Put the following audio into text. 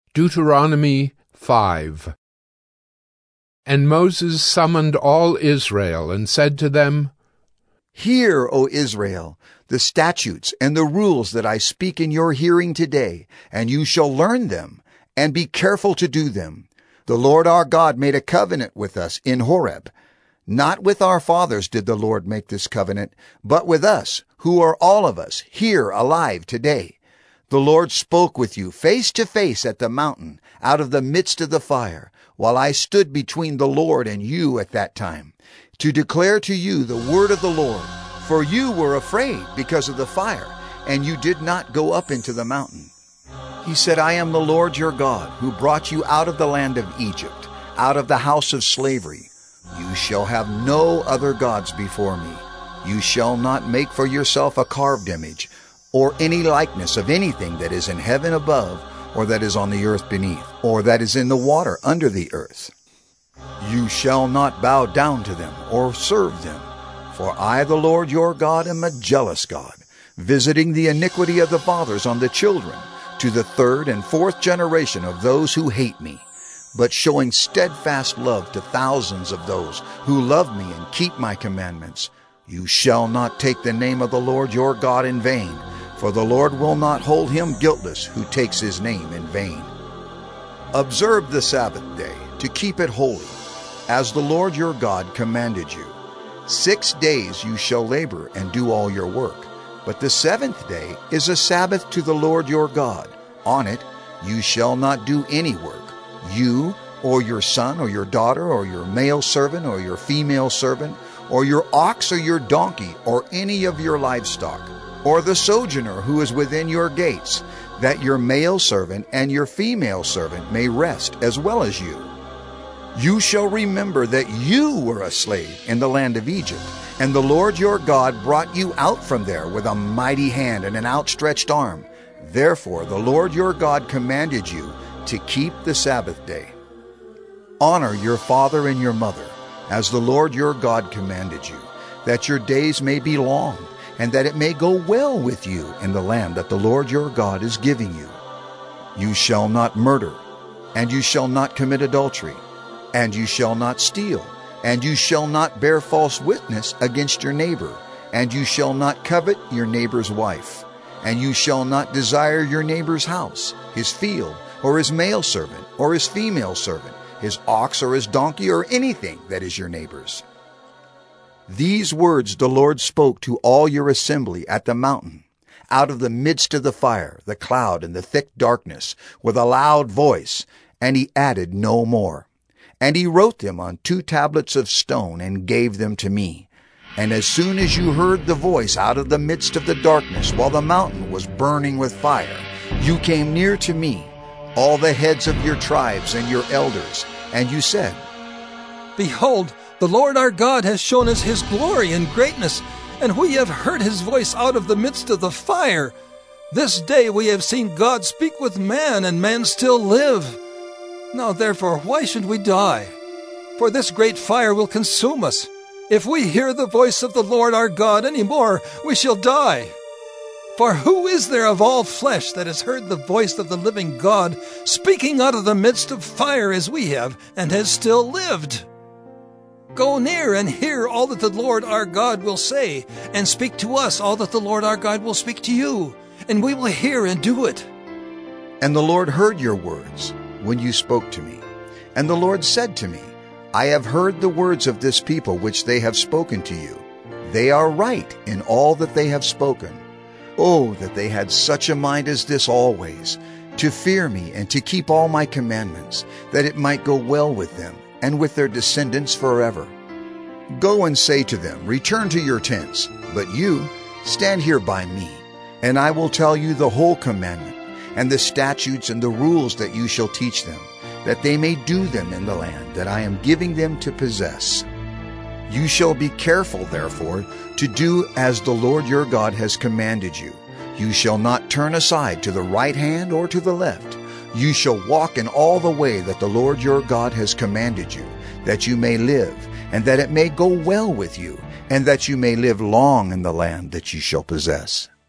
Deuteronomy 5. And Moses summoned all Israel and said to them, Hear, O Israel, the statutes and the rules that I speak in your hearing today, and you shall learn them, and be careful to do them. The Lord our God made a covenant with us in Horeb. Not with our fathers did the Lord make this covenant, but with us, who are all of us here alive today. The Lord spoke with you face to face at the mountain, out of the midst of the fire, while I stood between the Lord and you at that time, to declare to you the word of the Lord. For you were afraid because of the fire, and you did not go up into the mountain. He said, I am the Lord your God, who brought you out of the land of Egypt, out of the house of slavery. You shall have no other gods before me. You shall not make for yourself a carved image, or any likeness of anything that is in heaven above, or that is on the earth beneath, or that is in the water under the earth. You shall not bow down to them, or serve them. For I, the Lord your God, am a jealous God, visiting the iniquity of the fathers on the children, to the third and fourth generation of those who hate me, but showing steadfast love to thousands of those who love me and keep my commandments. You shall not take the name of the Lord your God in vain, for the Lord will not hold him guiltless who takes his name in vain. Observe the Sabbath day, to keep it holy, as the Lord your God commanded you. 6 days you shall labor and do all your work, but the seventh day is a Sabbath to the Lord your God. On it you shall not do any work, you, or your son, or your daughter, or your male servant, or your female servant, or your ox, or your donkey, or any of your livestock, or the sojourner who is within your gates, that your male servant and your female servant may rest as well as you. You shall remember that you were a slave in the land of Egypt, and the Lord your God brought you out from there with a mighty hand and an outstretched arm. Therefore the Lord your God commanded you to keep the Sabbath day. Honor your father and your mother, as the Lord your God commanded you, that your days may be long, and that it may go well with you in the land that the Lord your God is giving you. You shall not murder, and you shall not commit adultery, and you shall not steal, and you shall not bear false witness against your neighbor, and you shall not covet your neighbor's wife, and you shall not desire your neighbor's house, his field, or his male servant, or his female servant, his ox or his donkey, or anything that is your neighbor's. These words the Lord spoke to all your assembly at the mountain, out of the midst of the fire, the cloud, and the thick darkness, with a loud voice, and he added no more. And he wrote them on 2 tablets of stone and gave them to me. And as soon as you heard the voice out of the midst of the darkness, while the mountain was burning with fire, you came near to me, all the heads of your tribes and your elders, and you said, Behold, the Lord our God has shown us his glory and greatness, and we have heard his voice out of the midst of the fire. This day we have seen God speak with man, and man still live. Now therefore, why should we die? For this great fire will consume us. If we hear the voice of the Lord our God any more, we shall die. For who is there of all flesh that has heard the voice of the living God speaking out of the midst of fire as we have, and has still lived? Go near and hear all that the Lord our God will say, and speak to us all that the Lord our God will speak to you, and we will hear and do it. And the Lord heard your words when you spoke to me. And the Lord said to me, I have heard the words of this people which they have spoken to you. They are right in all that they have spoken. Oh, that they had such a mind as this always, to fear me and to keep all my commandments, that it might go well with them and with their descendants forever. Go and say to them, Return to your tents, but you stand here by me, and I will tell you the whole commandment, and the statutes and the rules that you shall teach them, that they may do them in the land that I am giving them to possess. You shall be careful, therefore, to do as the Lord your God has commanded you. You shall not turn aside to the right hand or to the left. You shall walk in all the way that the Lord your God has commanded you, that you may live, and that it may go well with you, and that you may live long in the land that you shall possess.